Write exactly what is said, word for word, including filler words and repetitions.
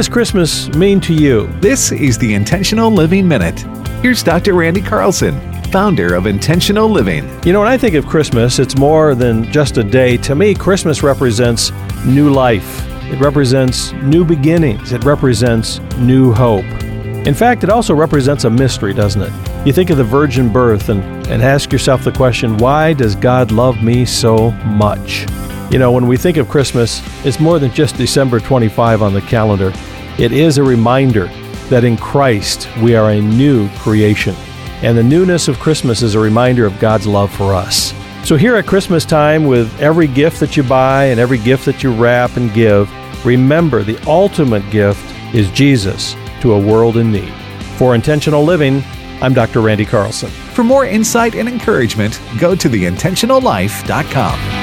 does Christmas mean to you? This is the Intentional Living Minute. Here's Doctor Randy Carlson, founder of Intentional Living. You know, when I think of Christmas, it's more than just a day. To me, Christmas represents new life. It represents new beginnings. It represents new hope. In fact, it also represents a mystery, doesn't it? You think of the virgin birth and, and ask yourself the question, why does God love me so much? You know, when we think of Christmas, it's more than just December twenty-fifth on the calendar. It is a reminder that in Christ we are a new creation. And the newness of Christmas is a reminder of God's love for us. So here at Christmas time, with every gift that you buy and every gift that you wrap and give, remember the ultimate gift is Jesus to a world in need. For Intentional Living, I'm Doctor Randy Carlson. For more insight and encouragement, go to the intentional life dot com.